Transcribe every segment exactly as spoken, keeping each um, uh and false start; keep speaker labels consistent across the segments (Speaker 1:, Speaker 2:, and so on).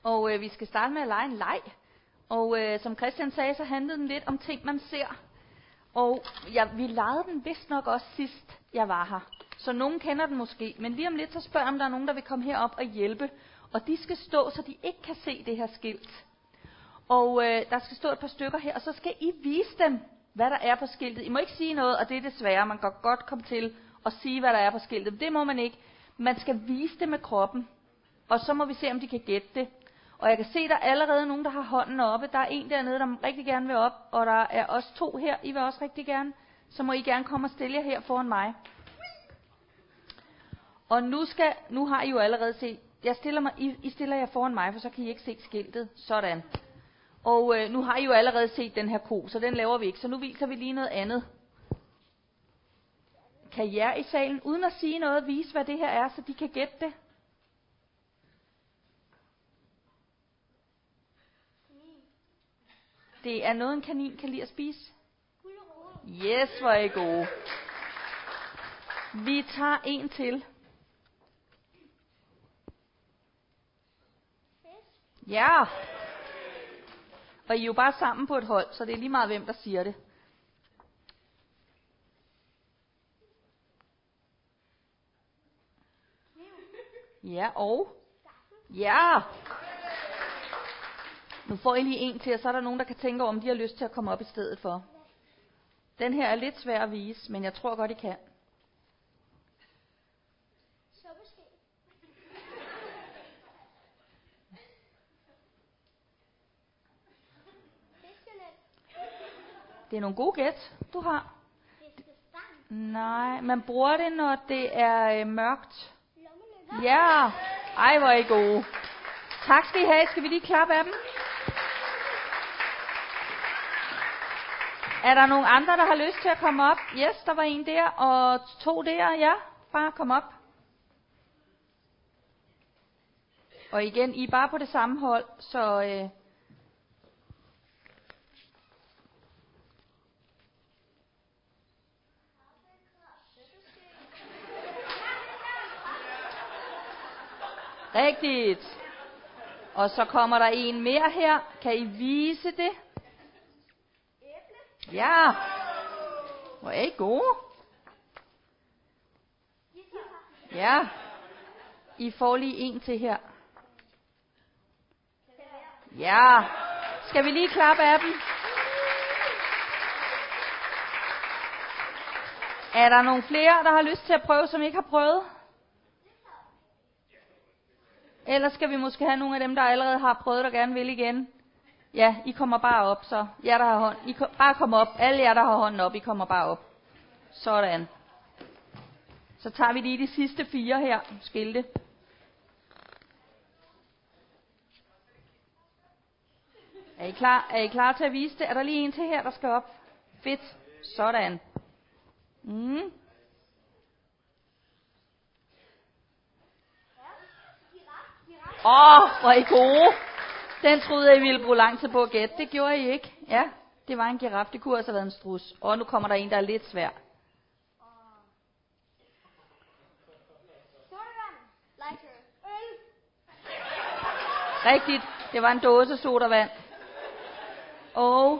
Speaker 1: Og øh, vi skal starte med at lege en leg. Og øh, som Christian sagde, så handlede den lidt om ting, man ser. Og ja, vi legede den vist nok også sidst, jeg var her. Så nogen kender den måske. Men lige om lidt, så spørger jeg, om der er nogen, der vil komme herop og hjælpe. Og de skal stå, så de ikke kan se det her skilt. Og øh, der skal stå et par stykker her, og så skal I vise dem, hvad der er på skiltet. I må ikke sige noget, og det er desværre. Man kan godt komme til at sige, hvad der er på skiltet. Det må man ikke. Man skal vise det med kroppen. Og så må vi se, om de kan gætte det. Og jeg kan se, der er allerede nogen, der har hånden oppe. Der er en dernede, der rigtig gerne vil op. Og der er også to her. I vil også rigtig gerne. Så må I gerne komme og stille jer her foran mig. Og nu, skal, nu har I jo allerede set. Jeg stiller mig, I, I stiller jer foran mig, for så kan I ikke se skiltet. Sådan. Og øh, nu har I jo allerede set den her ko, så den laver vi ikke. Så nu viser vi lige noget andet. Kan jer i salen, uden at sige noget, vise, hvad det her er, så de kan gætte det? Det er noget, en kanin kan lide at spise. Yes, hvor er I gode. Vi tager en til. Ja. Og I er jo bare sammen på et hold, så det er lige meget, hvem der siger det. Ja, og? Ja. Nu får I lige en til, og så er der nogen, der kan tænke over, om de har lyst til at komme op i stedet for. Den her er lidt svær at vise, men jeg tror godt, I kan. Det er nogle gode gæt, du har. Nej, man bruger det, når det er øh, mørkt. Ja, ej hvor er I gode. Tak skal I have. Skal vi lige klappe af dem? Er der nogen andre, der har lyst til at komme op? Yes, der var en der, og to der. Ja, bare kom op. Og igen, I er bare på det samme hold, så... Øh, Rigtigt. Og så kommer der en mere her. Kan I vise det? Ja. Hvor er I gode? Ja. I får lige en til her. Ja. Skal vi lige klappe af dem? Er der nogle flere, der har lyst til at prøve, som ikke har prøvet? Ellers skal vi måske have nogle af dem, der allerede har prøvet og gerne vil igen. Ja, I kommer bare op, så jer, der har hånd. I kom, bare kom op. Alle jer, der har hånden op, I kommer bare op. Sådan. Så tager vi lige de sidste fire her. Skilte. Er I klar? Er I klar til at vise det? Er der lige en til her, der skal op? Fedt. Sådan. Mm. Åh, oh, hvor er I gode. Den troede jeg, I ville bruge lang tid på at gætte. Det gjorde I ikke. Ja, det var en giraf. Det kunne også have været en struds. Og nu kommer der en, der er lidt svær. Rigtigt. Det var en dåse sodavand. Og...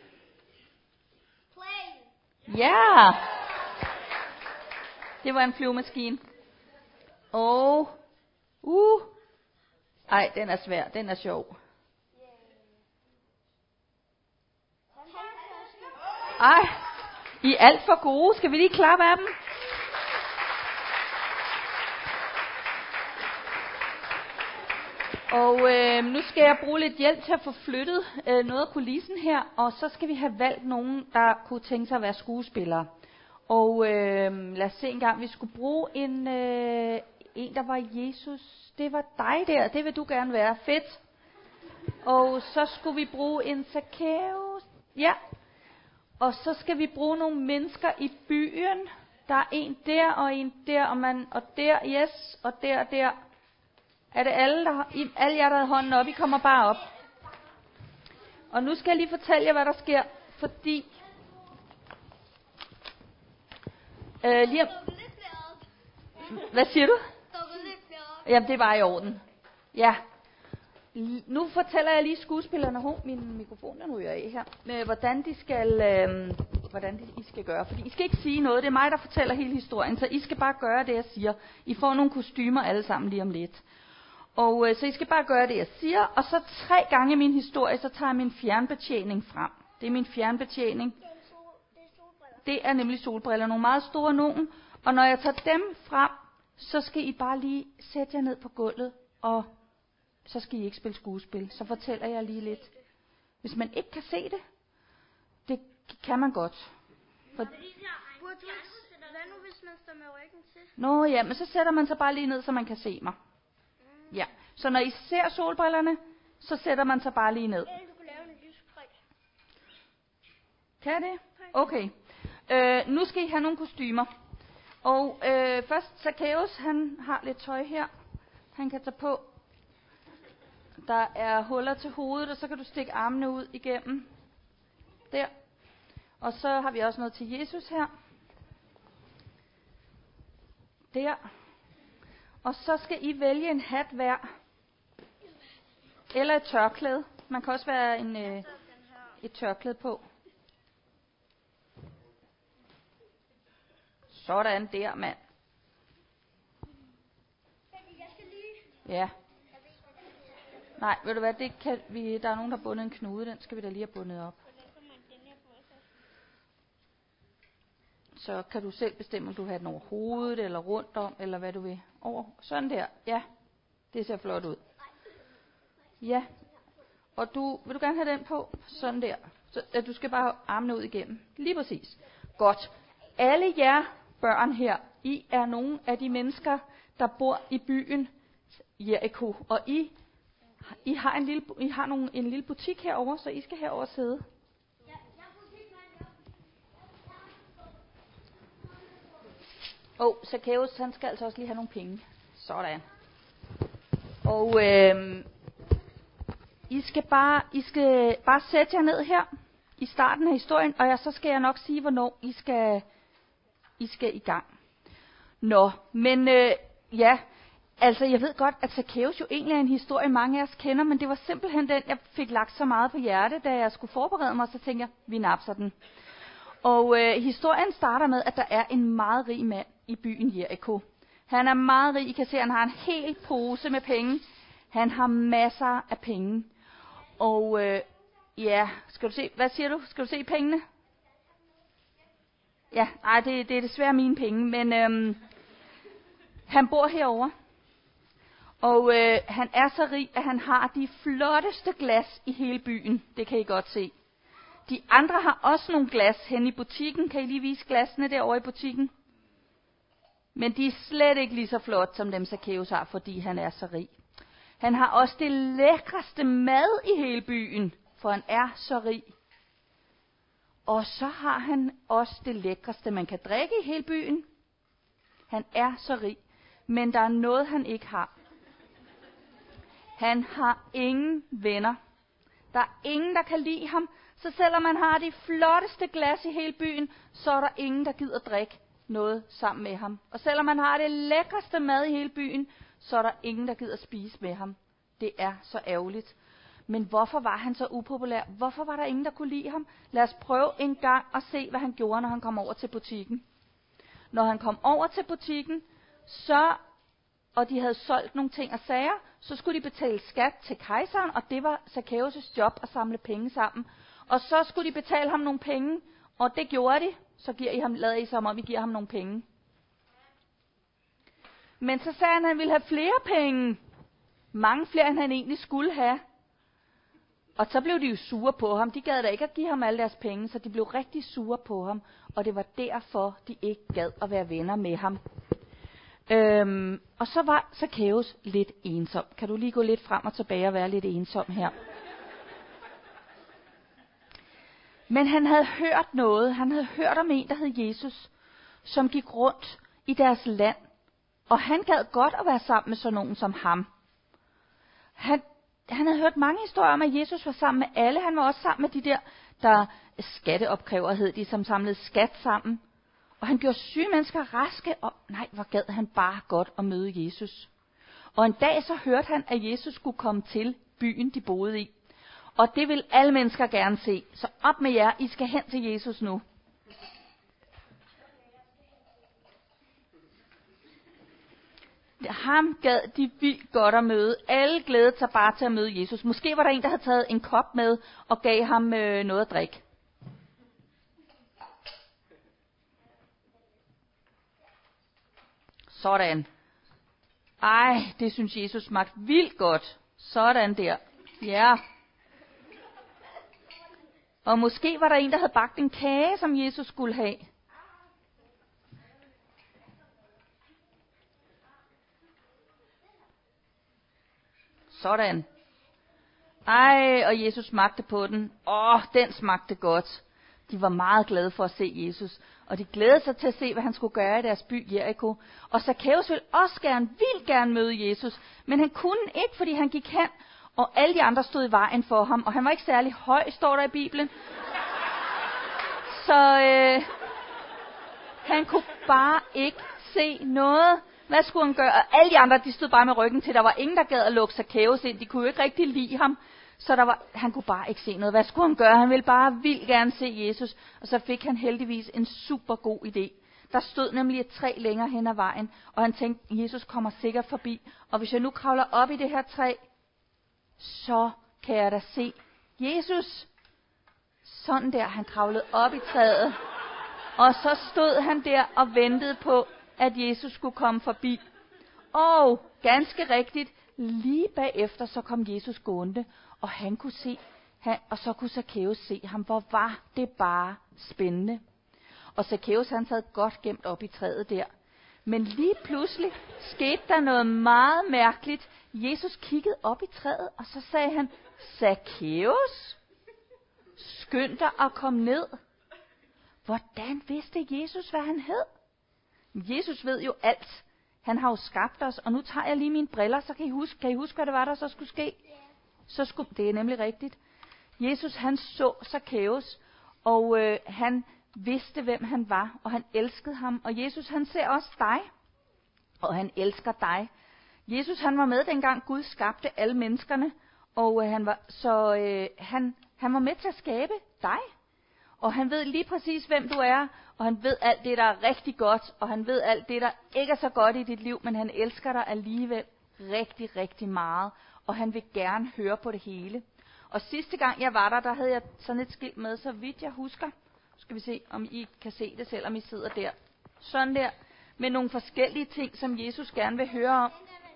Speaker 1: Ja. Det var en flyvemaskine. Og... Uh... Ej, den er svær. Den er sjov. Ej, I er alt for gode. Skal vi lige klappe af dem? Og øh, nu skal jeg bruge lidt hjælp til at få flyttet øh, noget af kulissen her. Og så skal vi have valgt nogen, der kunne tænke sig at være skuespillere. Og øh, lad os se en gang, vi skulle bruge en, øh, en, der var Jesus. Det var dig der, det vil du gerne være. Fedt. Og så skulle vi bruge en Zacchaeus. Ja. Og så skal vi bruge nogle mennesker i byen. Der er en der og en der og, man, og der, yes, og der og der. Er det alle, der har, I, alle jer, der har hånden op? I kommer bare op. Og nu skal jeg lige fortælle jer, hvad der sker. Fordi... Øh, lige om... Hvad siger du? Jamen, det var i orden. Ja. Nu fortæller jeg lige skuespillerne, hov, min mikrofon den ryger af her, med hvordan de skal, øh, hvordan de, I skal gøre. Fordi I skal ikke sige noget, det er mig, der fortæller hele historien, så I skal bare gøre det, jeg siger. I får nogle kostymer alle sammen lige om lidt. Og øh, så I skal bare gøre det, jeg siger, og så tre gange i min historie, så tager jeg min fjernbetjening frem. Det er min fjernbetjening. Det er nemlig solbriller, nogle meget store nogen. Og når jeg tager dem frem, så skal I bare lige sætte jer ned på gulvet, og så skal I ikke spille skuespil. Så fortæller jeg lige lidt. Hvis man ikke kan se det, det kan man godt. For
Speaker 2: Hvad nu, hvis man står med ryggen til?
Speaker 1: Nå ja, men så sætter man sig bare lige ned, så man kan se mig. Ja, så når I ser solbrillerne, så sætter man sig bare lige ned.
Speaker 2: Du kan lave en lysprik.
Speaker 1: Kan det? Okay. Øh, nu skal I have nogle kostymer. Og øh, først Zacchaeus, han har lidt tøj her. Han kan tage på. Der er huller til hovedet, og så kan du stikke armene ud igennem. Der. Og så har vi også noget til Jesus her. Der. Og så skal I vælge en hat hver. Eller et tørklæde. Man kan også være en, øh, et tørklæde på. Sådan der, mand. Ja. Nej, ved du hvad, det kan vi, der er nogen, der har bundet en knude, den skal vi da lige have bundet op. Så kan du selv bestemme, om du vil have den over hovedet, eller rundt om, eller hvad du vil. Over, sådan der, ja, det ser flot ud. Ja, og du, vil du gerne have den på? Sådan der. Så, at du skal bare have armene ud igennem. Lige præcis. Godt. Alle jer børn her, I er nogle af de mennesker, der bor i byen Jericho, og I I har en lille, I har nogle, en lille butik herover, så I skal herover sidde. Åh, oh, Zacchaeus, han skal altså også lige have nogle penge. Sådan. Og øh, I skal bare, I skal bare sætte jer ned her i starten af historien, og jeg, så skal jeg nok sige, hvornår I skal, I skal i gang. Nå, men øh, ja. Altså, jeg ved godt, at Zacchaeus jo egentlig er en historie, mange af os kender, men det var simpelthen den, jeg fik lagt så meget på hjerte, da jeg skulle forberede mig, så tænkte jeg, vi napser den. Og øh, historien starter med, at der er en meget rig mand i byen Jericho. Han er meget rig, I kan se, han har en hel pose med penge. Han har masser af penge. Og øh, ja, skal du se, hvad siger du? Skal du se pengene? Ja, nej, det, det er desværre mine penge, men øh, han bor herovre. Og øh, han er så rig, at han har de flotteste glas i hele byen. Det kan I godt se. De andre har også nogle glas hen i butikken. Kan I lige vise glasene derovre i butikken? Men de er slet ikke lige så flot, som dem Zacchaeus har, fordi han er så rig. Han har også det lækreste mad i hele byen, for han er så rig. Og så har han også det lækreste, man kan drikke i hele byen. Han er så rig, men der er noget, han ikke har. Han har ingen venner. Der er ingen, der kan lide ham. Så selvom man har de flotteste glas i hele byen, så er der ingen, der gider drikke noget sammen med ham. Og selvom man har det lækreste mad i hele byen, så er der ingen, der gider spise med ham. Det er så ærgerligt. Men hvorfor var han så upopulær? Hvorfor var der ingen, der kunne lide ham? Lad os prøve en gang at se, hvad han gjorde, når han kom over til butikken. Når han kom over til butikken, så, og de havde solgt nogle ting og sager, så skulle de betale skat til kejseren, og det var Zacchaeus' job at samle penge sammen. Og så skulle de betale ham nogle penge, og det gjorde de. Så giver I ham, lader I som om, I giver ham nogle penge. Men så sagde han, at han ville have flere penge. Mange flere, end han egentlig skulle have. Og så blev de jo sure på ham. De gad da ikke at give ham alle deres penge, så de blev rigtig sure på ham. Og det var derfor, de ikke gad at være venner med ham. Øhm, og så var Zacchaeus lidt ensom. Kan du lige gå lidt frem og tilbage og være lidt ensom her? Men han havde hørt noget. Han havde hørt om en, der hed Jesus, som gik rundt i deres land. Og han gad godt at være sammen med sådan nogen som ham. Han, han havde hørt mange historier om, at Jesus var sammen med alle. Han var også sammen med de der, der skatteopkræver hed de, som samlede skat sammen. Og han gjorde syge mennesker raske, og nej, hvor gad han bare godt at møde Jesus. Og en dag så hørte han, at Jesus skulle komme til byen, de boede i. Og det vil alle mennesker gerne se. Så op med jer, I skal hen til Jesus nu. Ham gad de vildt godt at møde. Alle glædede sig bare til at møde Jesus. Måske var der en, der havde taget en kop med og gav ham øh, noget at drikke. Sådan. Ej, det synes Jesus smagte vildt godt. Sådan der. Ja. Og måske var der en, der havde bagt en kage, som Jesus skulle have. Sådan. Ej, og Jesus smagte på den. Åh, den smagte godt. De var meget glade for at se Jesus. Og de glædede sig til at se, hvad han skulle gøre i deres by Jericho. Og Zakæus ville også gerne, vildt gerne møde Jesus. Men han kunne ikke, fordi han gik hen. Og alle de andre stod i vejen for ham. Og han var ikke særlig høj, står der i Bibelen. Så øh, han kunne bare ikke se noget. Hvad skulle han gøre? Og alle de andre, de stod bare med ryggen til. Der var ingen, der gad at lukke Zakæus ind. De kunne jo ikke rigtig lide ham. Så der var, han kunne bare ikke se noget. Hvad skulle han gøre? Han ville bare vildt gerne se Jesus. Og så fik han heldigvis en super god idé. Der stod nemlig et træ længere hen ad vejen. Og han tænkte, Jesus kommer sikkert forbi. Og hvis jeg nu kravler op i det her træ, så kan jeg da se Jesus. Sådan der, han kravlede op i træet. Og så stod han der og ventede på, at Jesus skulle komme forbi. Og ganske rigtigt, lige bagefter så kom Jesus gående, og han kunne se, han, og så kunne Zakæus se ham. Hvor var det bare spændende. Og Zakæus, han sad godt gemt op i træet der. Men lige pludselig skete der noget meget mærkeligt. Jesus kiggede op i træet, og så sagde han, Zakæus, skynd dig at komme ned. Hvordan vidste Jesus, hvad han hed? Jesus ved jo alt. Han har jo skabt os, og nu tager jeg lige mine briller, så kan I huske, kan I huske hvad det var, der så skulle ske? Så skulle, det er nemlig rigtigt. Jesus, han så Zakæus, og øh, han vidste, hvem han var, og han elskede ham. Og Jesus, han ser også dig, og han elsker dig. Jesus, han var med, dengang Gud skabte alle menneskerne, og øh, han var, så øh, han, han var med til at skabe dig. Og han ved lige præcis, hvem du er, og han ved alt det, der er rigtig godt, og han ved alt det, der ikke er så godt i dit liv, men han elsker dig alligevel rigtig, rigtig meget, og han vil gerne høre på det hele. Og sidste gang jeg var der, der havde jeg sådan et skilt med, så vidt jeg husker. Skal vi se, om I kan se det, selvom I sidder der. Sådan der, med nogle forskellige ting, som Jesus gerne vil høre om.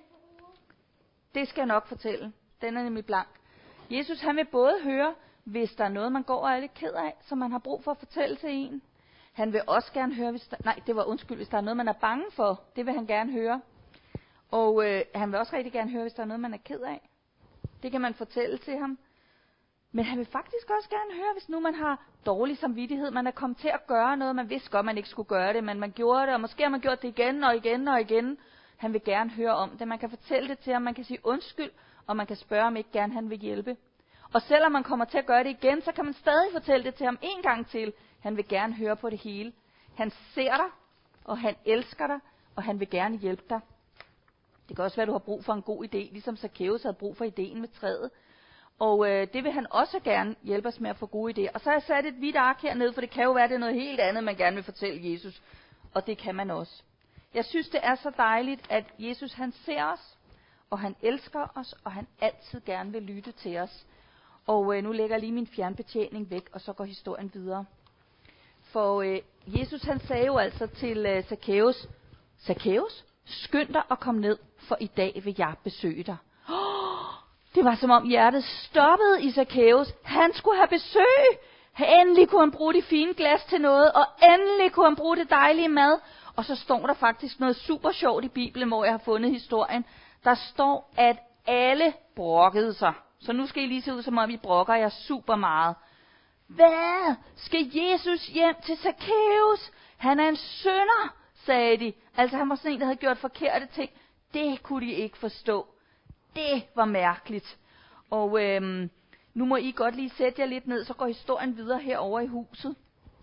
Speaker 1: Det skal jeg nok fortælle. Den er nemlig blank. Jesus, han vil både høre, hvis der er noget, man går og er lidt ked af, som man har brug for at fortælle til en. Han vil også gerne høre, hvis der, nej, det var undskyld, hvis der er noget, man er bange for. Det vil han gerne høre. Og øh, han vil også rigtig gerne høre, hvis der er noget, man er ked af. Det kan man fortælle til ham. Men han vil faktisk også gerne høre, hvis nu man har dårlig samvittighed. Man er kommet til at gøre noget, man vidste godt, man ikke skulle gøre det, men man gjorde det, og måske har man gjort det igen og igen og igen. Han vil gerne høre om det. Man kan fortælle det til ham, man kan sige undskyld, og man kan spørge, om ikke gerne han vil hjælpe. Og selvom man kommer til at gøre det igen, så kan man stadig fortælle det til ham en gang til. Han vil gerne høre på det hele. Han ser dig, og han elsker dig, og han vil gerne hjælpe dig. Det kan også være, at du har brug for en god idé, ligesom Zakæus havde brug for ideen med træet. Og øh, det vil han også gerne hjælpe os med at få gode idéer. Og så har jeg sat et hvidt ark hernede, for det kan jo være, at det er noget helt andet, man gerne vil fortælle Jesus. Og det kan man også. Jeg synes, det er så dejligt, at Jesus han ser os, og han elsker os, og han altid gerne vil lytte til os. Og øh, nu lægger jeg lige min fjernbetjening væk, og så går historien videre. For øh, Jesus han sagde jo altså til øh, Zakæus, Zakæus, skynd dig at komme ned, for i dag vil jeg besøge dig. Oh, det var som om hjertet stoppede i Zakæus. Han skulle have besøg. Endelig kunne han bruge de fine glas til noget, og endelig kunne han bruge det dejlige mad. Og så står der faktisk noget super sjovt i Bibelen, hvor jeg har fundet historien. Der står, at alle brokkede sig. Så nu skal I lige se ud, som om I brokker jer super meget. Hvad? Skal Jesus hjem til Zakæus? Han er en synder, sagde de. Altså han var sådan en, der havde gjort forkerte ting. Det kunne de ikke forstå. Det var mærkeligt. Og øhm, nu må I godt lige sætte jer lidt ned, så går historien videre herovre i huset.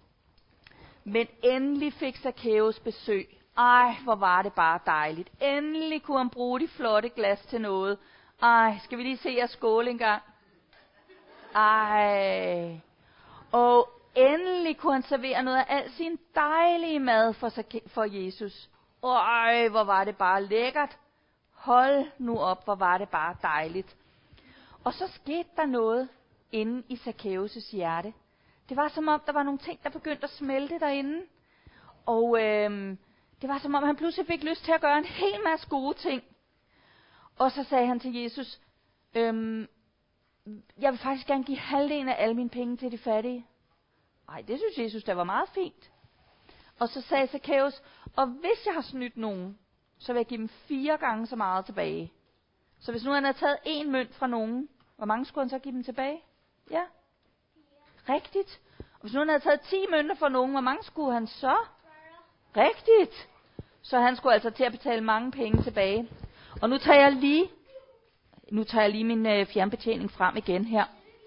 Speaker 1: Men endelig fik Zakæus besøg. Ej, hvor var det bare dejligt. Endelig kunne han bruge de flotte glas til noget. Ej, skal vi lige se jer skåle en gang? Ej. Og endelig kunne han servere noget af al sin dejlige mad for, for Jesus. Øj, hvor var det bare lækkert. Hold nu op, hvor var det bare dejligt. Og så skete der noget inde i Zakæus' hjerte. Det var som om, der var nogle ting, der begyndte at smelte derinde. Og øhm, det var som om, han pludselig fik lyst til at gøre en hel masse gode ting. Og så sagde han til Jesus, øhm, jeg vil faktisk gerne give halvdelen af alle mine penge til de fattige. Ej, det synes Jesus, der var meget fint. Og så sagde Zakæus, og hvis jeg har snydt nogen, så vil jeg give dem fire gange så meget tilbage. Så hvis nu han havde taget en mønt fra nogen, hvor mange skulle han så give dem tilbage? Ja. Rigtigt. Og hvis nu han havde taget ti mønter fra nogen, hvor mange skulle han så? Rigtigt. Så han skulle altså til at betale mange penge tilbage. Og nu tager jeg lige, nu tager jeg lige min øh, fjernbetjening frem igen her.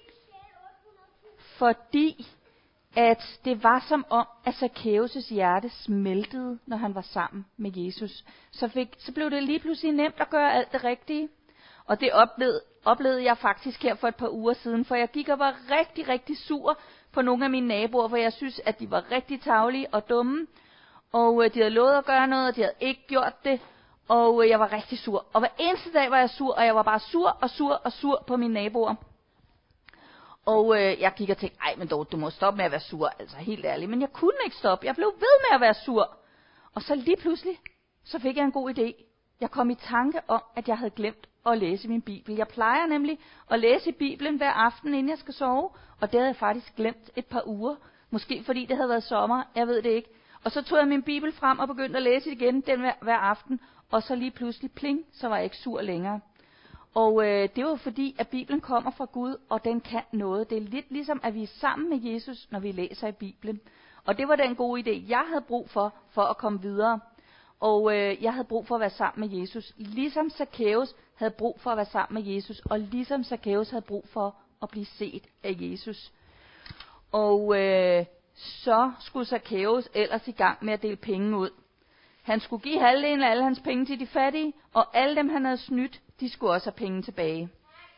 Speaker 1: Fordi at det var som om, at Zakæus' hjerte smeltede, når han var sammen med Jesus. Så, fik, så blev det lige pludselig nemt at gøre alt det rigtige. Og det oplevede, oplevede jeg faktisk her for et par uger siden, for jeg gik og var rigtig, rigtig sur på nogle af mine naboer, for jeg synes, at de var rigtig tarvelige og dumme. Og øh, de havde lovet at gøre noget, og de havde ikke gjort det. Og øh, jeg var rigtig sur. Og hver eneste dag var jeg sur, og jeg var bare sur og sur og sur på mine naboer. Og øh, jeg gik og tænkte, ej, men dog, du må stoppe med at være sur, altså helt ærligt. Men jeg kunne ikke stoppe, jeg blev ved med at være sur. Og så lige pludselig, så fik jeg en god idé. Jeg kom i tanke om, at jeg havde glemt at læse min bibel. Jeg plejer nemlig at læse i Bibelen hver aften, inden jeg skal sove. Og det havde jeg faktisk glemt et par uger. Måske fordi det havde været sommer, jeg ved det ikke. Og så tog jeg min bibel frem og begyndte at læse det igen den hver, hver aften. Og så lige pludselig, pling, så var jeg ikke sur længere. Og øh, det var fordi, at Bibelen kommer fra Gud, og den kan noget. Det er lidt ligesom, at vi er sammen med Jesus, når vi læser i Bibelen. Og det var den gode idé, jeg havde brug for, for at komme videre. Og øh, jeg havde brug for at være sammen med Jesus. Ligesom Zakæus havde brug for at være sammen med Jesus. Og ligesom Zakæus havde brug for at blive set af Jesus. Og øh, så skulle Zakæus ellers i gang med at dele penge ud. Han skulle give halvdelen af alle hans penge til de fattige, og alle dem, han havde snydt, de skulle også have penge tilbage.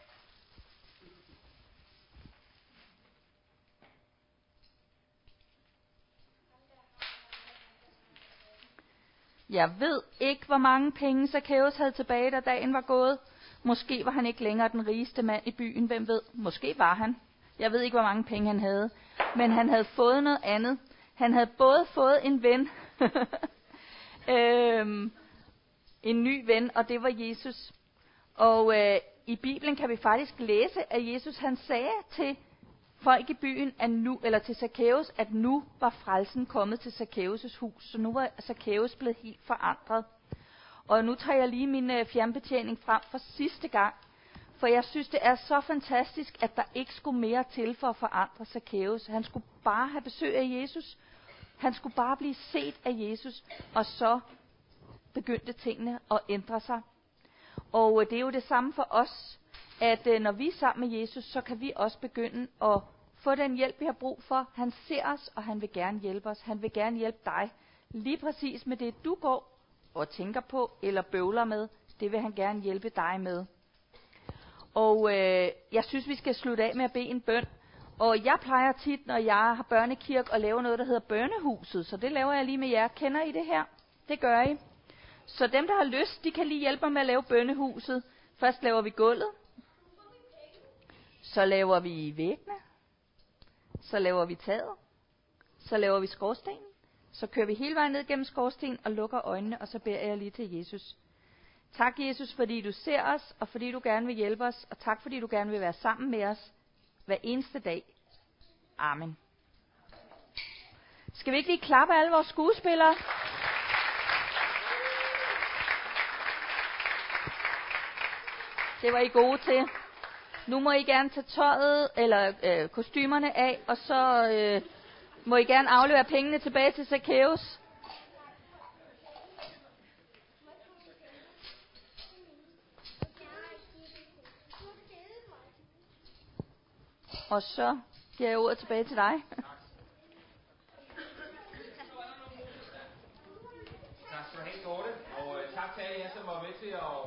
Speaker 1: Jeg ved ikke, hvor mange penge Zakæus havde tilbage, da dagen var gået. Måske var han ikke længere den rigeste mand i byen, hvem ved. Måske var han. Jeg ved ikke, hvor mange penge han havde. Men han havde fået noget andet. Han havde både fået en ven, øhm, en ny ven, og det var Jesus. Og øh, i Bibelen kan vi faktisk læse, at Jesus han sagde til folk i byen, at nu, eller til Zakæus, at nu var frelsen kommet til Zakæus' hus. Så nu var Zakæus blevet helt forandret. Og nu tager jeg lige min øh, fjernbetjening frem for sidste gang. For jeg synes, det er så fantastisk, at der ikke skulle mere til for at forandre Zakæus. Han skulle bare have besøg af Jesus. Han skulle bare blive set af Jesus. Og så begyndte tingene at ændre sig. Og øh, det er jo det samme for os, at øh, når vi er sammen med Jesus, så kan vi også begynde at få den hjælp, vi har brug for. Han ser os, og han vil gerne hjælpe os. Han vil gerne hjælpe dig. Lige præcis med det, du går og tænker på, eller bøvler med, det vil han gerne hjælpe dig med. Og øh, jeg synes, vi skal slutte af med at bede en bøn. Og jeg plejer tit, når jeg har børnekirke, at lave noget, der hedder bønnehuset. Så det laver jeg lige med jer. Kender I det her? Det gør I. Så dem, der har lyst, de kan lige hjælpe mig med at lave bønnehuset. Først laver vi gulvet. Så laver vi væggene. Så laver vi taget. Så laver vi skorstenen. Så kører vi hele vejen ned gennem skorstenen og lukker øjnene, og så beder jeg lige til Jesus. Tak, Jesus, fordi du ser os, og fordi du gerne vil hjælpe os, og tak, fordi du gerne vil være sammen med os hver eneste dag. Amen. Skal vi ikke lige klappe alle vores skuespillere? Det var I gode til. Nu må I gerne tage tøjet eller øh, kostymerne af, og så øh, må I gerne aflevere pengene tilbage til Zakæus. Og så giver jeg ordet tilbage til dig.
Speaker 3: Tak skal du have, Dorte, og tak til alle jer, som var med til at